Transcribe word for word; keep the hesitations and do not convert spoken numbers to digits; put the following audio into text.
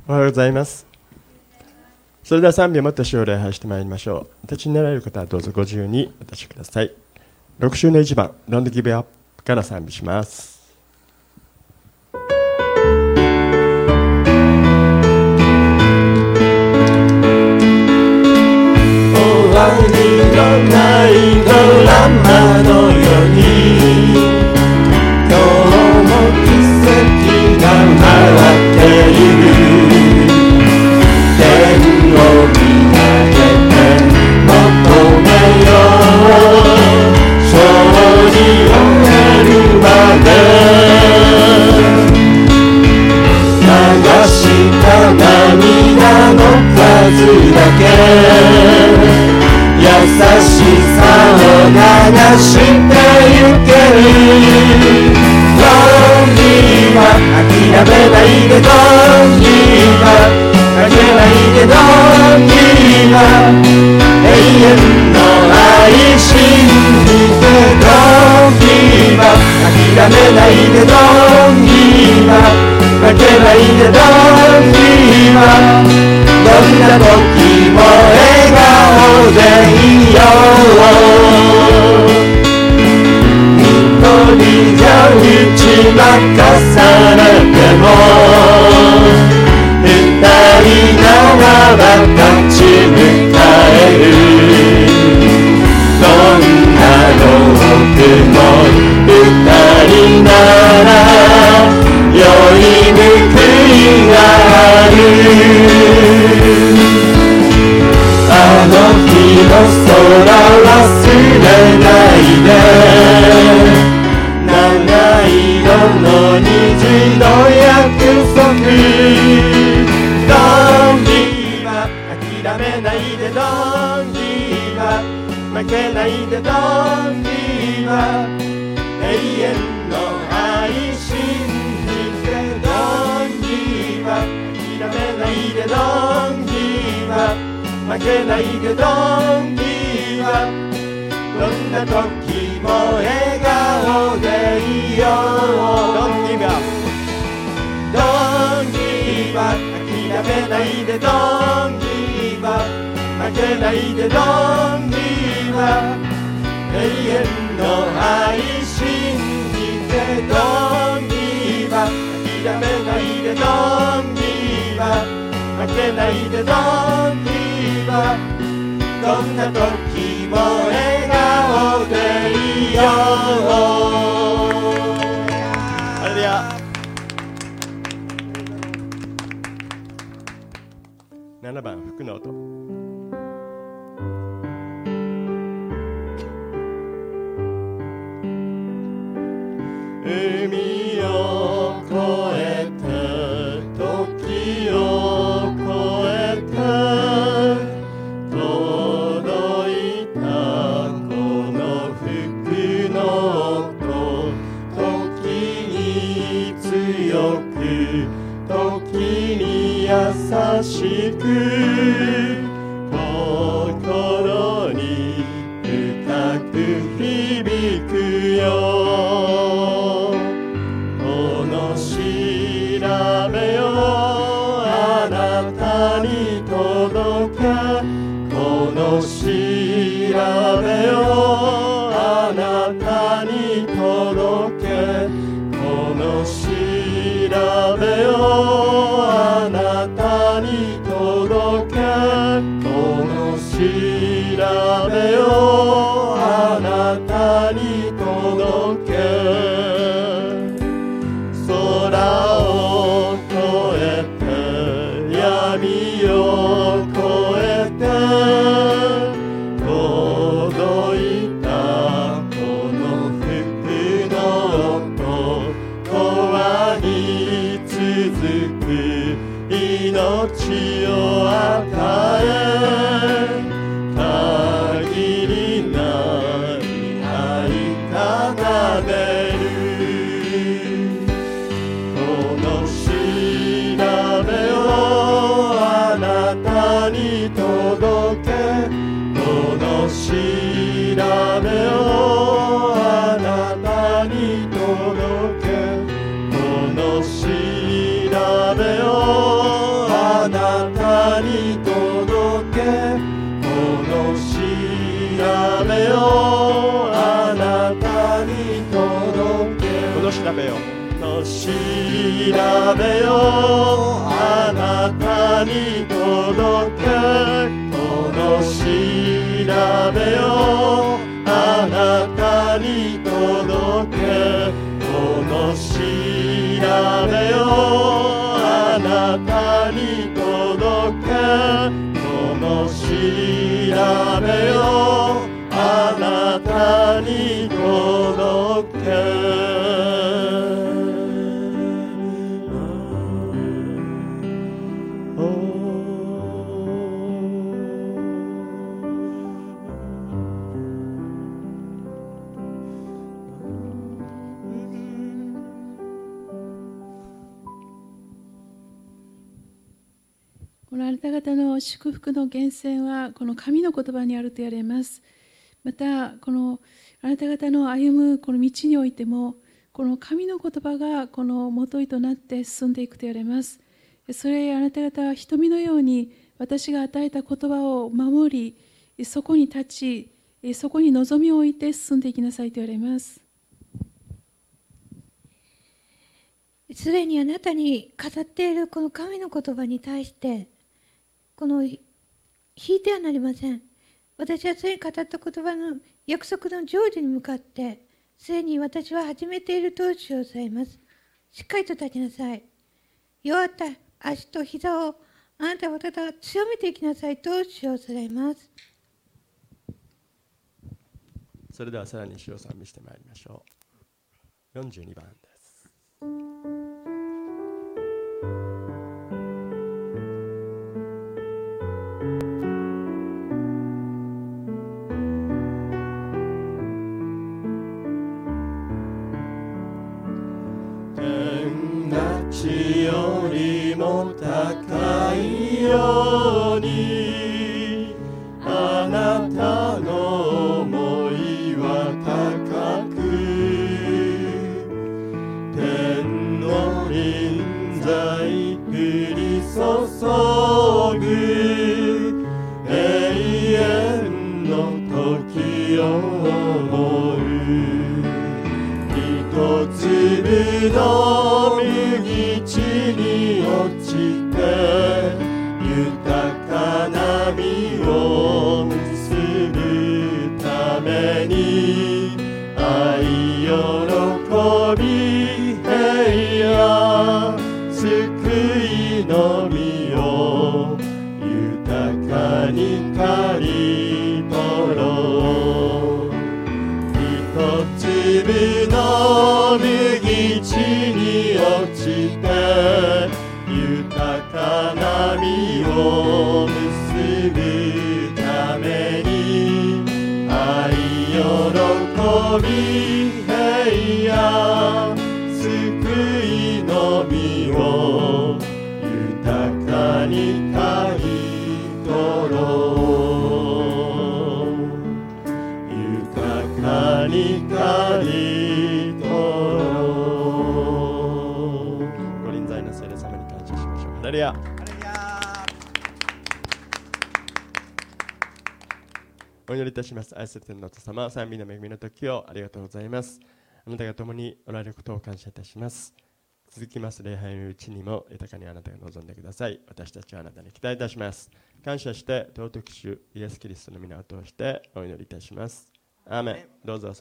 おはようございます。それでは賛美をもって主を礼拝してまいりましょう。お立ちになられる方はどうぞご自由にお立ちください。ろく週のいちばん Don't Give Up から賛美します。 終わりのないドラマのように今日も奇跡が回っている。天を見上げて求めよう。勝利を得るまで流した涙の数だけ優しさを流してゆける。Don't give up 諦めないで Don't give up 負けないで Don't give up 永遠の愛信じて Don't give up 諦めないで Don't give up 負けないで Don't give up どんな時も笑顔でいよう。一人じゃ打ち負かされても二人ならば立ち向かえる。どんな労苦も二人なら良い報いがある。あの日の空忘れないで。七色の虹の約束。Don't give up 諦めないで Don't give up 負けないで Don't give up 永遠の愛信じて Don't give up 諦めないで Don't give up 負けないで Don't give up どんな時も笑顔でいよう。 Don't give up Don't give up 諦めないで Don't give up 負けないで Don't give up 永遠の愛信じて Don't give up 諦めないで Don't give up 負けないで Don't give up どんな時も笑顔でいよう。ハレルヤ。 ななばん福の音。 海を越えて時を越えて届いたこの福の音。時に強く時に優しく心に深く響くよ。この調べをあなたに届け。この調べをあなたに届け。この調べをあなたに届け。この調べをあなたに届け。空を越えて闇を越えて届いたこの福の音。永遠に続く命を与え。限りない愛奏でる。この調べをあなたに届け。この調べをあなたに届け。この調べを調べよあなたに届けこの調べよあなたに届けこの調べよあなたに届けこの調べよあなたに届けこのあなた方の祝福の源泉はこの神の言葉にあると言われます。またこのあなた方の歩むこの道においてもこの神の言葉がこの元井となって進んでいくと言われます。それあなた方は瞳のように私が与えた言葉を守りそこに立ちそこに望みを置いて進んでいきなさいと言われます。 すでにあなたに語っているこの神の言葉に対してこの引いてはなりません。私はすでに語った言葉の約束の成就に向かってすでに私は始めていると主をされます。しっかりと立ちなさい。弱った足と膝をあなた方は強めていきなさいと主をされます。 それではさらに主を賛美してまいりましょう。よんじゅうにばんです。 地よりも高いようにあなたの想いは高く天の臨在降り注ぐ永遠の時を思う一粒の地に落ちて豊かな実を結ぶために愛喜び平安救いの実を豊かに刈り取ろう一粒の麦地に落ちて豊かな実を結ぶために愛喜び平安救いの実を豊かに刈り取ろう豊かに刈り取ろうハレルヤ。お祈りいたします。愛する天のお父様、賛美の恵みの時をありがとうございます。あなたが共におられることを感謝いたします。続きます礼拝のうちにも豊かにあなたが望んでください。私たちはあなたに期待いたします。感謝して尊き主イエス・キリストの皆を通してお祈りいたします。アーメン。どうぞ